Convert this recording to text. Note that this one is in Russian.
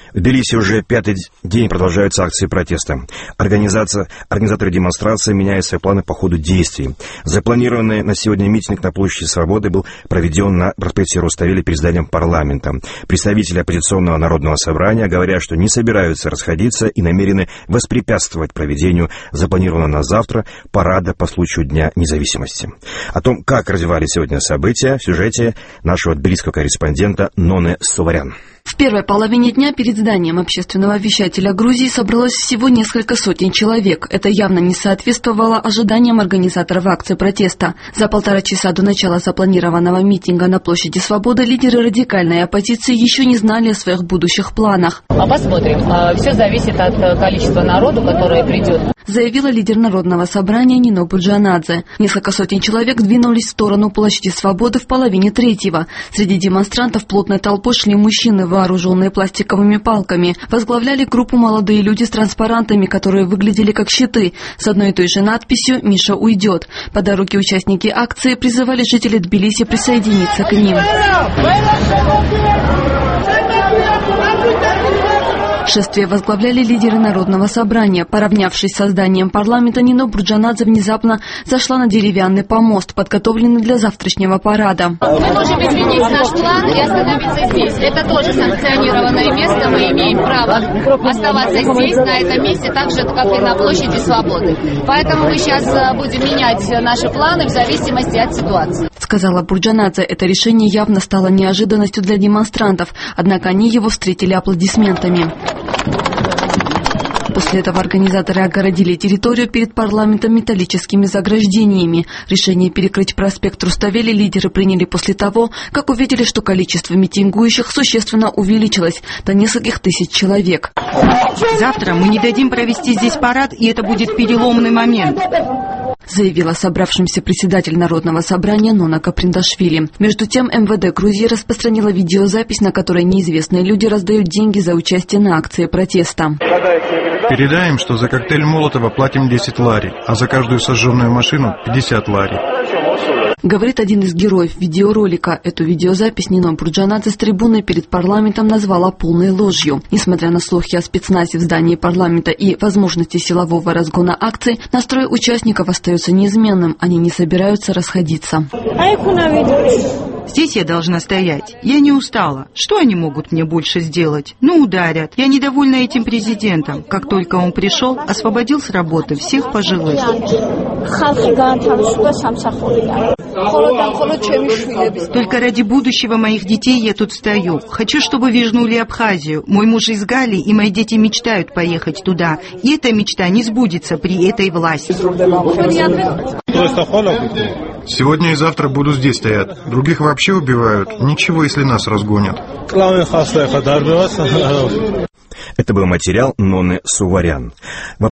В Тбилиси уже 5-й день продолжаются акции протеста. Организаторы демонстрации меняют свои планы по ходу действий. Запланированный на сегодня митинг на площади Свободы был проведен на проспекте Руставели перед зданием парламента. Представители оппозиционного народного собрания говорят, что не собираются расходиться и намерены воспрепятствовать проведению запланированного на завтра парада по случаю Дня независимости. О том, как развивались сегодня события, в сюжете нашего тбилисского корреспондента Ноне Суварян. В первой половине дня перед зданием общественного вещателя Грузии собралось всего несколько сотен человек. Это явно не соответствовало ожиданиям организаторов акции протеста. За 1,5 часа до начала запланированного митинга на площади Свободы лидеры радикальной оппозиции еще не знали о своих будущих планах. Посмотрим. Все зависит от количества народу, которое придет. Заявила лидер Народного собрания Нино Буджанадзе. Несколько сотен человек двинулись в сторону площади Свободы в 2:30. Среди демонстрантов плотной толпой шли мужчины, вооруженные пластиковыми палками. Возглавляли группу молодые люди с транспарантами, которые выглядели как щиты, с одной и той же надписью «Миша уйдет». По дороге участники акции призывали жителей Тбилиси присоединиться к ним. Шествие возглавляли лидеры Народного собрания. Поравнявшись со зданием парламента, Нино Буджанадзе внезапно зашла на деревянный помост, подготовленный для завтрашнего парада. Мы можем изменить наш план и остановиться здесь. Это тоже санкционированное место. Мы имеем право оставаться здесь, на этом месте, так же, как и на площади Свободы. Поэтому мы сейчас будем менять наши планы в зависимости от ситуации. Сказала Буджанадзе. Это решение явно стало неожиданностью для демонстрантов, однако они его встретили аплодисментами. После этого организаторы огородили территорию перед парламентом металлическими заграждениями. Решение перекрыть проспект Руставели лидеры приняли после того, как увидели, что количество митингующих существенно увеличилось до нескольких тысяч человек. Завтра мы не дадим провести здесь парад, и это будет переломный момент, заявила собравшимся председатель Народного собрания Нона Каприндашвили. Между тем, МВД Грузии распространила видеозапись, на которой неизвестные люди раздают деньги за участие на акции протеста. Передаем, что за коктейль Молотова платим 10 лари, а за каждую сожженную машину 50 лари. Говорит один из героев видеоролика. Эту видеозапись Нино Буджанадзе с трибуны перед парламентом назвала полной ложью. Несмотря на слухи о спецназе в здании парламента и возможности силового разгона акций, настрой участников остается неизменным. Они не собираются расходиться. Здесь я должна стоять. Я не устала. Что они могут мне больше сделать? Ну, ударят. Я недовольна этим президентом. Как только он пришел, освободил с работы всех пожилых. Только ради будущего моих детей я тут стою. Хочу, чтобы вернули Абхазию. Мой муж из Гали и мои дети мечтают поехать туда. И эта мечта не сбудется при этой власти. Сегодня и завтра буду здесь стоять. Других вообще убивают. Ничего, если нас разгонят. Это был материал Ноны Суварян.